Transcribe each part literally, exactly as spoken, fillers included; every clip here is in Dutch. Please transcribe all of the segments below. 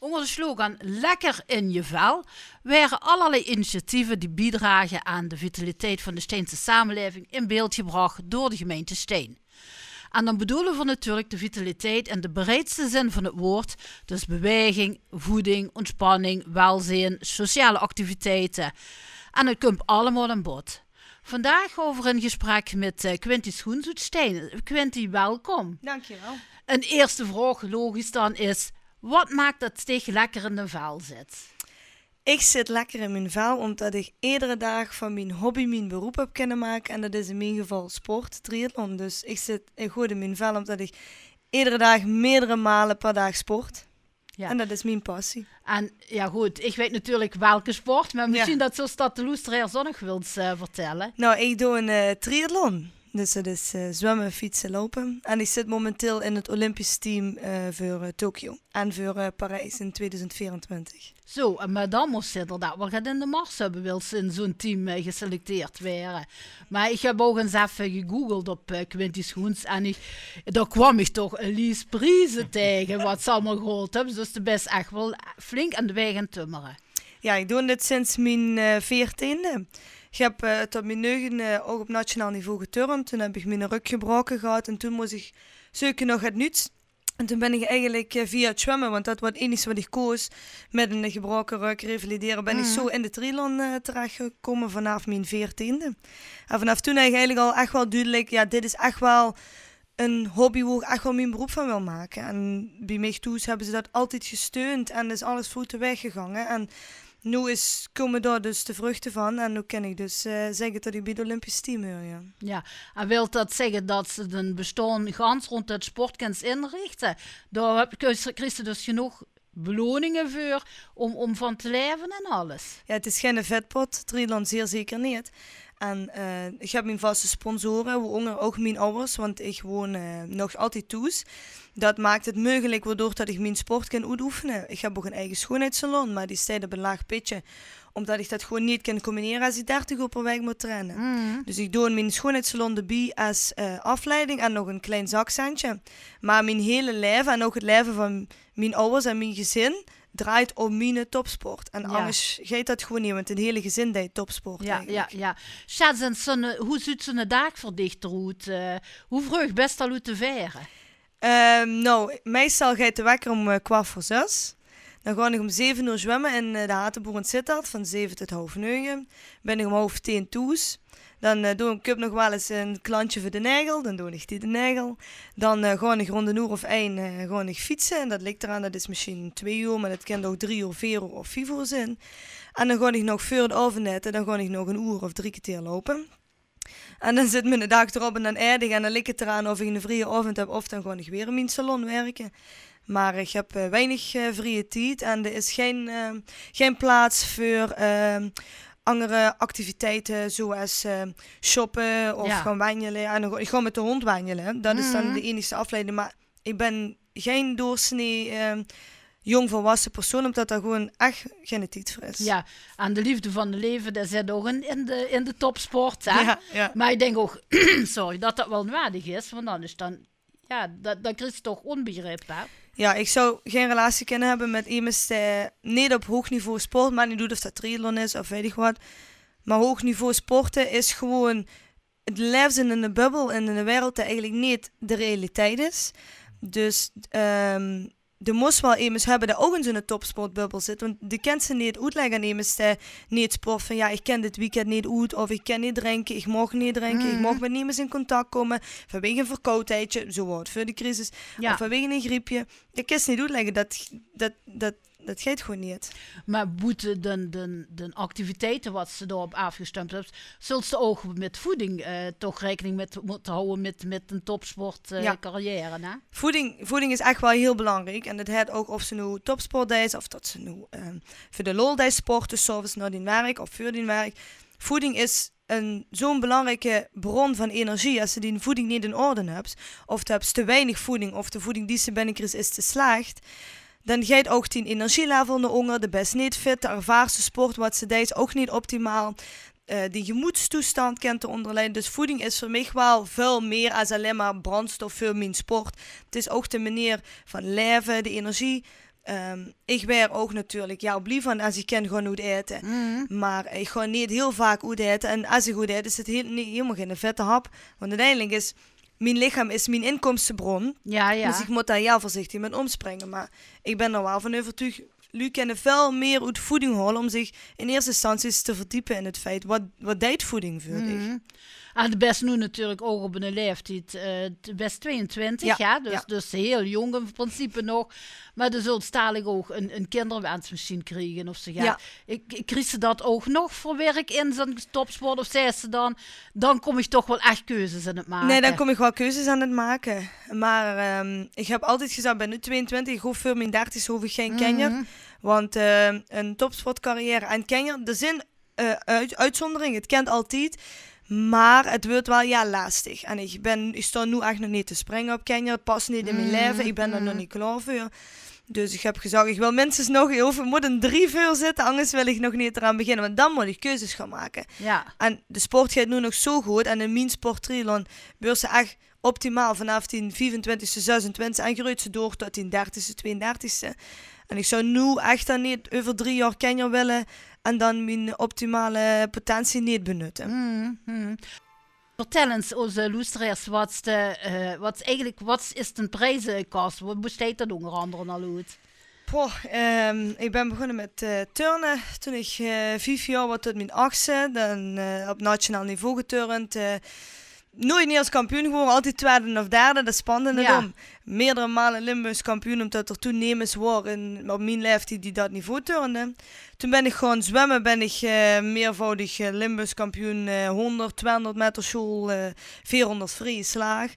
Onder de slogan Lekker in je vel werden allerlei initiatieven die bijdragen aan de vitaliteit van de Steense samenleving in beeld gebracht door de gemeente Steen. En dan bedoelen we natuurlijk de vitaliteit in de breedste zin van het woord, dus beweging, voeding, ontspanning, welzijn, sociale activiteiten. En het komt allemaal aan bod. Vandaag over een gesprek met uh, Quinty Schoens uit Steen. Quinty, welkom. Dankjewel. Een eerste vraag, logisch dan, is: wat maakt dat Steeg lekker in de vel zit? Ik zit lekker in mijn vel omdat ik iedere dag van mijn hobby mijn beroep heb kunnen maken. En dat is in mijn geval sport, triathlon. Dus ik zit goed in mijn vel omdat ik iedere dag meerdere malen per dag sport. Ja. En dat is mijn passie. En ja goed, ik weet natuurlijk welke sport, maar misschien ja. dat zo Stad de Loestereer zo nog wilt uh, vertellen. Nou, ik doe een uh, triathlon. Dus dat is uh, zwemmen, fietsen, lopen. En ik zit momenteel in het Olympisch team uh, voor uh, Tokio en voor uh, Parijs in tweeduizend vierentwintig. Zo, maar dan moest ze inderdaad wel gaan in de mars hebben, wil ze in zo'n team uh, geselecteerd werden. Maar ik heb ook eens even gegoogeld op uh, Quinty Schoens en ik, daar kwam ik toch Elise Priese tegen, wat ze allemaal gehoord hebben. Dus de best echt wel flink aan de weg aan tummeren. Ja, ik doe dit sinds mijn veertiende. Ik heb uh, tot mijn negende uh, ook op nationaal niveau geturnd. Toen heb ik mijn rug gebroken gehad en toen moest ik zoeken nog het nuts. En toen ben ik eigenlijk uh, via het zwemmen, want dat was het enige wat ik koos, met een gebroken rug revalideren, ben mm. ik zo in de triathlon uh, terechtgekomen vanaf mijn veertiende. En vanaf toen heb ik eigenlijk al echt wel duidelijk, ja, dit is echt wel een hobby waar ik echt wel mijn beroep van wil maken. En bij mij thuis hebben ze dat altijd gesteund en is alles voeten weggegangen. En nu is, komen daar dus de vruchten van en nu kan ik dus uh, zeggen dat ik bij het Olympisch team hoor, ja. Ja, en wil dat zeggen dat ze een bestaan gans rond het sportkens inrichten? Daar krijg je dus genoeg beloningen voor om, om van te leven en alles. Ja, het is geen vetpot, triathlon zeer zeker niet. En uh, ik heb mijn vaste sponsoren, waaronder ook mijn ouders, want ik woon uh, nog altijd thuis. Dat maakt het mogelijk waardoor dat ik mijn sport kan uitoefenen. Ik heb ook een eigen schoonheidssalon, maar die staat op een laag pitje. Omdat ik dat gewoon niet kan combineren als ik dertig uur per week moet trainen. Mm. Dus ik doe in mijn schoonheidssalon de bij als uh, afleiding en nog een klein zakcentje. Maar mijn hele leven en ook het leven van mijn ouders en mijn gezin draait om mijn topsport. En ja. anders gaat dat gewoon niet, want een hele gezin deed topsport ja, eigenlijk. Ja, ja. Schat, zo'n, hoe ziet zo'n dag voor dich eruit? Uh, hoe vroeg best al uit te veren? Um, nou, meestal ga je te wekker om uh, kwart voor zes. Dan ga ik om zeven uur zwemmen in uh, de Hatenboer in Sittard, van zeven tot half negen. Ben ik om half tien thuis. Dan uh, doe ik nog wel eens een klantje voor de nagel. Dan doe ik die de nagel. Dan uh, ga ik rond een uur of één uh, ga ik fietsen. En dat ligt eraan, dat is misschien twee uur, maar dat kan ook drie uur, vier uur of vijf uur zijn. En dan ga ik nog voor het avondeten, dan ga ik nog een uur of drie keer lopen. En dan zit mijn dag erop en dan eindig en dan ligt het eraan of ik een vrije avond heb of dan ga ik weer in mijn salon werken. Maar ik heb uh, weinig uh, vrije tijd en er is geen, uh, geen plaats voor uh, andere activiteiten zoals uh, shoppen of ja. gaan wandelen. En dan, ik ga met de hond wandelen, dat is dan de enige afleiding. Maar ik ben geen doorsnee uh, jong volwassen persoon, omdat dat gewoon echt geen tijd voor is. Ja, en de liefde van het leven, dat zit ook in, in, de, in de topsport. Hè? Ja, ja. Maar ik denk ook, sorry, dat dat wel nodig is, want dan is dan, ja, dat, dat krijg je toch onbegrip, hè? Ja, ik zou geen relatie kunnen hebben met iemand die niet op hoog niveau sport, maar niet doet of dat triathlon is of weet ik wat. Maar hoog niveau sporten is gewoon het leven in een bubbel en in een wereld die eigenlijk niet de realiteit is. Dus um, er moest wel iemand hebben die ook in zo'n topsportbubbel zit. Want die kent ze niet uitleggen aan iemand die niet sport van ja, ik ken dit weekend niet uit of ik kan niet drinken, ik mag niet drinken, mm. ik mag met niemand in contact komen vanwege een verkoudheidje, zo wordt voor de crisis, ja. of vanwege een griepje. Ik kan ze niet uitleggen, dat, dat, dat, dat gaat gewoon niet. Maar moeten de, de, de activiteiten wat ze daarop afgestemd hebben, zult ze ook met voeding uh, toch rekening met moeten houden met, met een topsport uh, ja. carrière, hè? Voeding, voeding is echt wel heel belangrijk. En dat heeft ook of ze nu topsport is, of dat ze nu um, voor de lol die sporten, s'avonds naar die werk of voor die werk. Voeding is een zo'n belangrijke bron van energie. Als ze die voeding niet in orde hebt, of ze hebben te weinig voeding, of de voeding die ze binnenkrijgt is te slecht, dan gaat ook die energielevel naar onder, de best niet fit, de ervaarste sport wat ze deed is ook niet optimaal. Uh, die gemoedstoestand kent te onderlijden. Dus voeding is voor mij wel veel meer als alleen maar brandstof voor mijn sport. Het is ook de manier van leven, de energie Um, ik ben ook natuurlijk, ja, op lief van als ik kan gewoon goed eten. Mm. Maar ik ga niet heel vaak goed eten. En als ik goed eet, is het heel, niet, helemaal geen vette hap. Want uiteindelijk is mijn lichaam is mijn inkomstenbron. Ja, ja. Dus ik moet daar heel voorzichtig mee omspringen. Maar ik ben er wel van overtuigd. Lu kunnen veel meer uit voeding halen om zich in eerste instantie te verdiepen in het feit wat, wat deed voeding voor dich. Mm. En de best nu natuurlijk ook op een leeftijd, uh, best tweeëntwintig, ja, ja, dus, ja. dus heel jong in principe nog. Maar dan zult dadelijk ook een, een kinderwens misschien krijgen of zo. Ja. Ja. Ik, ik kreeg ze dat ook nog voor werk in zo'n topsport of zei ze dan, dan kom ik toch wel echt keuzes aan het maken. Nee, dan kom ik wel keuzes aan het maken. Maar um, ik heb altijd gezegd, ik ben nu tweeëntwintig, ik hoef voor mijn dertig hoef ik geen Mm-hmm. kenjer. Want uh, een topsportcarrière en kenjer, er zijn uh, uit, uitzonderingen, het kent altijd. Maar het wordt wel ja lastig. En ik, ben, ik sta nu echt nog niet te springen op kenjer. Het past niet in mijn Mm-hmm. leven. Ik ben er nog niet klaar voor. Dus ik heb gezegd, ik wil minstens nog over, moet een drie uur zitten, anders wil ik nog niet eraan beginnen. Want dan moet ik keuzes gaan maken. Ja. En de sport gaat nu nog zo goed. En in mijn sport triathlon wordt ze echt optimaal vanaf die vierentwintigste, zesentwintigste en groeit ze door tot die dertigste, tweeëndertigste. En ik zou nu echt dan niet over drie jaar kenjer willen en dan mijn optimale potentie niet benutten. Mm-hmm. Vertel eens onze luisteraars, wat, de, uh, wat, eigenlijk, wat is de prijzenkast? Wat besteedt dat onder andere al uit? Poh, um, ik ben begonnen met uh, turnen toen ik uh, vijf jaar was tot mijn achtste. Dan uh, op nationaal niveau geturnd. Uh, nooit niet als kampioen geworden, altijd tweede of derde. Dat is spannend. Ja. Om. Meerdere malen Limburgs kampioen, omdat er toen nemers waren op mijn leeftijd die dat niveau turnden. Toen ben ik gewoon zwemmen, ben ik uh, meervoudig uh, Limburgs kampioen uh, honderd, tweehonderd meter school, uh, vierhonderd vrije slag.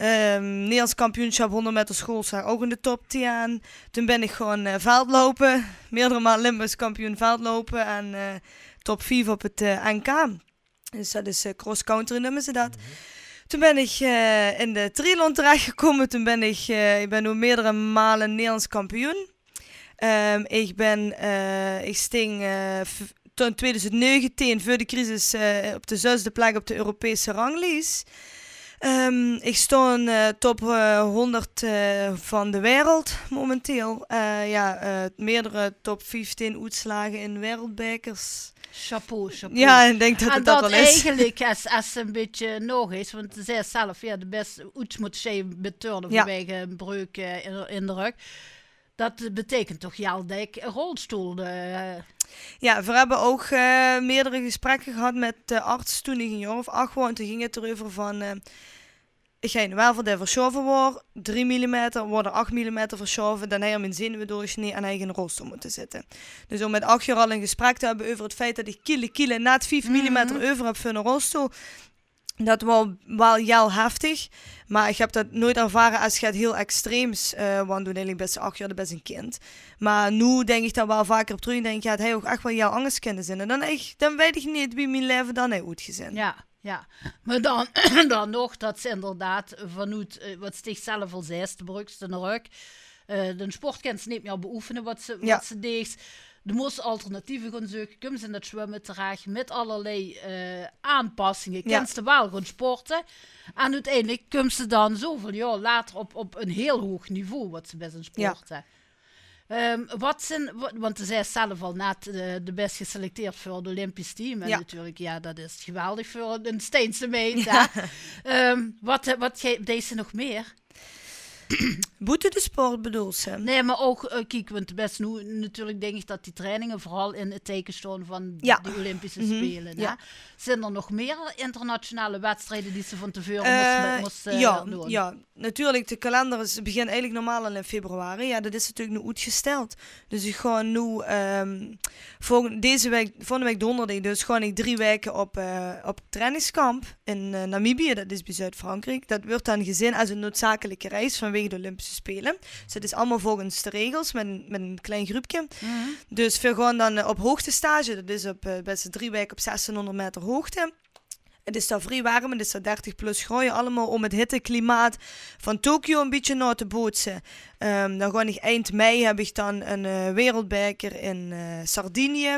Um, Nederlands kampioenschap honderd meter schoolslag ook in de top tien. Toen ben ik gewoon uh, veldlopen, meerdere malen Limburgs kampioen veldlopen en uh, top vijf op het uh, N K. Dus dat is uh, cross-country noemen ze dat. Mm-hmm. Toen ben ik uh, in de triathlon terechtgekomen. Toen ben ik, uh, ik ben nu meerdere malen Nederlands kampioen. Um, ik ben, uh, ik sting uh, f- toen twintig negentien voor de crisis uh, op de zesde plek op de Europese ranglijst. Um, ik sta in uh, top uh, honderd uh, van de wereld momenteel. Uh, ja, uh, meerdere top vijftien uitslagen in wereldbekers. Chapeau, chapeau. Ja, ik denk dat en het dat, dat wel is. eigenlijk als, als een beetje nog is, want ze zei zelf, ja, de beste iets moet ze beturnen Ja. vanwege een breuk uh, in, in de rug. Dat betekent toch jou dat ik een rolstoel... Uh, Ja, we hebben ook uh, meerdere gesprekken gehad met de arts toen ik een jaar of acht was. En toen ging het erover van... Uh, ik ga wel voor de verschoven worden. drie millimeter worden acht millimeter verschoven. Dan heb je mijn zenuwen doorsnee en hij in een rolstoel moeten zitten. Dus om met acht jaar al een gesprek te hebben over het feit dat ik kilo, kilo net vijf Mm-hmm. millimeter over heb voor een rolstoel. Dat was wel heel heftig. Maar ik heb dat nooit ervaren als het heel extreems. Uh, want toen eigenlijk best acht jaar best een kind. Maar nu denk ik daar wel vaker op terug. En denk ik, ja, het heeft ook echt wel heel anders kunnen zijn. En dan, echt, dan weet ik niet wie mijn leven dan heeft uitgezien. Ja, ja. Maar dan, dan nog, dat ze inderdaad vanuit uh, wat Stig zelf al zei, de brugste rug. Uh, de sport kan ze niet meer beoefenen wat ze, Ja. wat ze deed. Er moest alternatieven gaan zoeken. Kunnen ze in het zwemmen terecht met allerlei uh, aanpassingen. Ja. Kunnen ze wel gaan sporten. En uiteindelijk kunnen ze dan zoveel jaar later op, op een heel hoog niveau wat ze best in sporten. Ja. Um, wat zijn, wat, want ze zei zelf al net uh, de best geselecteerd voor het Olympisch team. En Ja. natuurlijk, ja, dat is geweldig voor een Steense meet. Ja. um, wat wat deed ze nog meer? Boete de sport bedoelt ze? Nee, maar ook, uh, kijk, want best nu natuurlijk denk ik dat die trainingen vooral in het teken staan van Ja. de Olympische Mm-hmm. Spelen. Ja. Hè? Zijn er nog meer internationale wedstrijden die ze van tevoren Uh, moesten, moesten ja, doen? ja, natuurlijk. De kalender is, begint eigenlijk normaal al in februari. Ja, dat is natuurlijk nu uitgesteld. Dus ik ga nu um, volgende, deze week, volgende week donderdag, dus ga ik drie weken op, uh, op trainingskamp in uh, Namibië. Dat is bij Zuid-Frankrijk. Dat wordt dan gezien als een noodzakelijke reis vanwege de Olympische Spelen. Dus het is allemaal volgens de regels met een, met een klein groepje. Mm-hmm. Dus we gaan dan uh, op hoogtestage. Dat is op uh, best drie weken op zestienhonderd meter hoogte. Het is daar vrij warm, het is daar dertig plus graden. Allemaal om het hitteklimaat van Tokio een beetje na te bootsen. Um, dan ga ik eind mei heb ik dan een uh, wereldbeker in uh, Sardinië.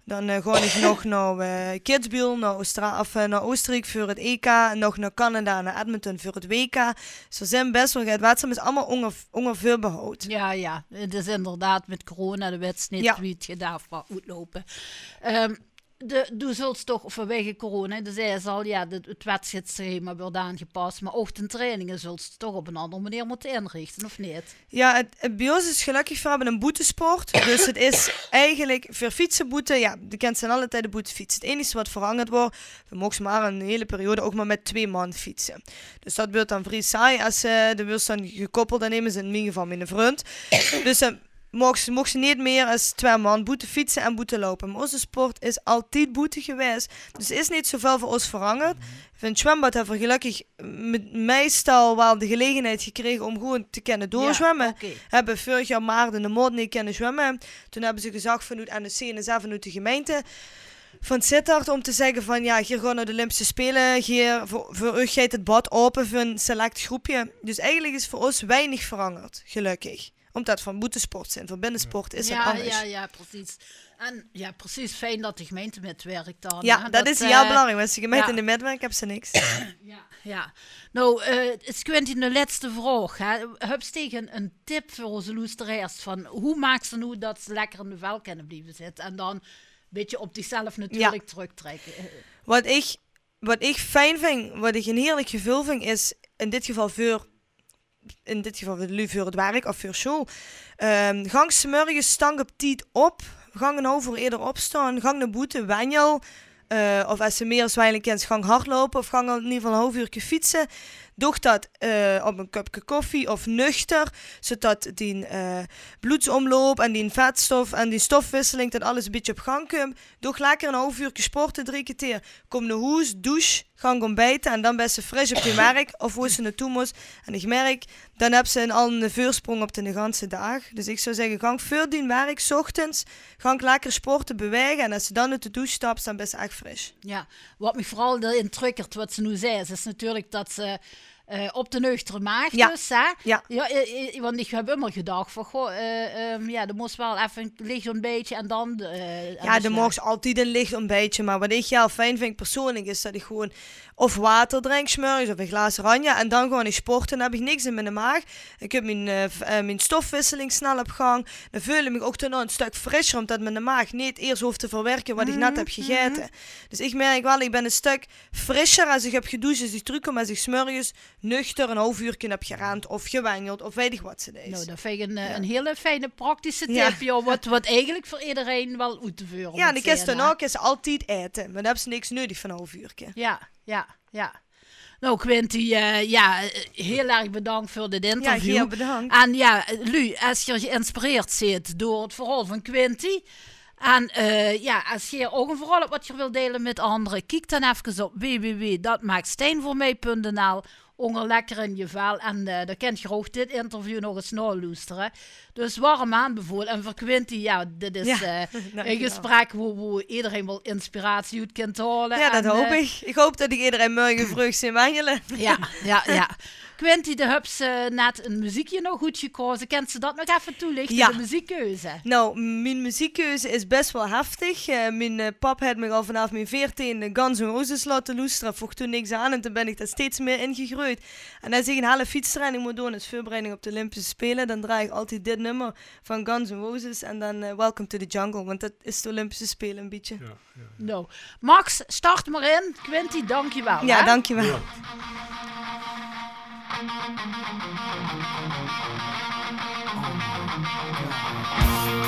Dan uh, ga ik nog naar uh, Kitzbühel, naar, Oostra- of, uh, naar Oostenrijk voor het E K. En nog naar Canada, naar Edmonton voor het W K. Dus er zijn best wel gaat wedstrijden, is allemaal onder, onder veel behoud. Ja, ja. Het is inderdaad met corona de wedstrijd Ja. wie het gedaan moet lopen. Um, De, du zult toch vanwege corona, dus zei ze al, ja, de, het wedstrijdschema wordt aangepast, maar ook de trainingen zult je toch op een andere manier moeten inrichten, of niet? Ja, het, het, bij ons is gelukkig, we hebben een boetesport, dus het is eigenlijk voor fietsenboete, ja, de kent zijn alle tijden boetefietsen. Het enige wat veranderd wordt, we mogen maar een hele periode ook maar met twee man fietsen. Dus dat wordt dan vrij saai als uh, de wordt dan gekoppeld, dan nemen ze in mijn geval mijn vriend. Dus uh, mocht ze, mocht ze niet meer als twee man boete fietsen en boete lopen. Maar onze sport is altijd boete geweest. Dus is niet zoveel voor ons veranderd. Van het zwembad hebben we gelukkig met meestal wel de gelegenheid gekregen om gewoon te kunnen doorzwemmen. Ja, okay. Hebben vorig jaar maart in de maand niet kunnen zwemmen. Toen hebben ze gezegd vanuit N S C en zelf vanuit de gemeente van Sittard om te zeggen van ja, hier gaan naar de Olympische Spelen. Hier voor, voor u gaat het bad open voor een select groepje. Dus eigenlijk is voor ons weinig veranderd, gelukkig. Omdat van boetesport zijn, van binnensport is het ja, anders. Ja, ja, precies. En ja, precies fijn dat de gemeente metwerkt dan. Ja, hè? dat, dat is uh, heel belangrijk. Als de gemeente ja. in de metwerk hebben ze niks. ja, ja. Nou, uh, het is de laatste vraag. Hè. Heb je tegen een tip voor onze luisteraars van hoe maakt ze nu dat ze lekker in de vel kunnen blijven zitten en dan een beetje op zichzelf natuurlijk ja. terugtrekken? Wat ik, wat ik fijn vind, wat ik een heerlijk gevoel vind, is in dit geval voor in dit geval voor het werk of voor school. Um, gang 's morgens stang op tijd op. Gang een half uur eerder opstaan. Gang naar boete, wanjel. Uh, of als ze meer zwijlen kent, gang hardlopen. Of gang in ieder geval een half uur fietsen. Doe dat uh, op een kopje koffie of nuchter. Zodat die uh, bloedsomloop en die vetstof en die stofwisseling, dat alles een beetje op gang komt. Doe lekker een half uur sporten, drie keer. Kom naar huis, douche, gang ontbijten en dan ben ze fris op je werk. Of hoe ze naartoe moet. En ik merk, dan heb ze al een voorsprong op de hele dag. Dus ik zou zeggen, gang voor die werk, 's ochtends. Gang lekker sporten, bewegen. En als ze dan uit de douche stapt, dan ben ze echt fris. Ja, wat me vooral erin triggert, wat ze nu zei, is natuurlijk dat ze Uh, op de nuchtere maag ja. dus, hè? Ja. Ja, uh, uh, want ik heb immer gedacht van, goh, uh, um, ja, er moest wel even licht een beetje en dan... Uh, ja, er mag altijd een licht een beetje, maar wat ik heel fijn vind persoonlijk is dat ik gewoon of water drink 's morgens of een glas oranje en dan gewoon ik sporten, dan heb ik niks in mijn maag. Ik heb mijn, uh, v- uh, mijn stofwisseling snel op gang. Dan voel ik me ook daarna een stuk frisser, omdat mijn maag niet eerst hoeft te verwerken wat mm-hmm. ik net heb gegeten. Mm-hmm. Dus ik merk wel, ik ben een stuk frisser als ik heb gedoucht, als ik terugkom, als ik 's morgens nuchter een half uur heb gerend of gewengeld of weet ik wat ze is. Nou, dat vind ik een, ja. een hele fijne praktische tip, ja. joh, wat, wat eigenlijk voor iedereen wel uit te voeren. Ja, en ik is dan ook is altijd eten, maar dan hebben ze niks nodig van een half uur. Ja, ja, ja. Nou, Quinty, uh, ja, heel erg bedankt voor dit interview. Ja, heel bedankt. En ja, Lu, als je geïnspireerd zit door het verhaal van Quinty, en uh, ja, als je ook een verhaal hebt wat je wil delen met anderen, kijk dan even op w w w punt dat maakt steen voor mij punt n l. Onger lekker in je vel. En uh, dan kent je ook dit interview nog eens naluisteren. Dus warm aanbevolen. En voor Quinty, ja, dit is ja, uh, een gesprek waar, waar iedereen wel inspiratie uit kan halen. Ja, dat en, hoop uh, ik. Ik hoop dat ik iedereen morgen vroeg zie mangelen. Ja, ja, ja. Quinty, de heb ze net een muziekje nog goed gekozen. Kent ze dat nog even toelichten, ja. de muziekkeuze? Nou, mijn muziekkeuze is best wel heftig. Uh, mijn uh, pap had me al vanaf mijn veertiende Guns N' Roses laten luisteren. Voeg toen niks aan en toen ben ik daar steeds meer ingegroeid. En als ik een hele fietstraining moet doen, als voorbereiding op de Olympische Spelen, dan draai ik altijd dit nummer van Guns N' Roses en dan uh, Welcome to the Jungle, want dat is de Olympische Spelen een beetje. Ja, ja, ja. Nou, Max, start maar in. Quinty, dankjewel. Ja, hè? dankjewel. Ja. Oh,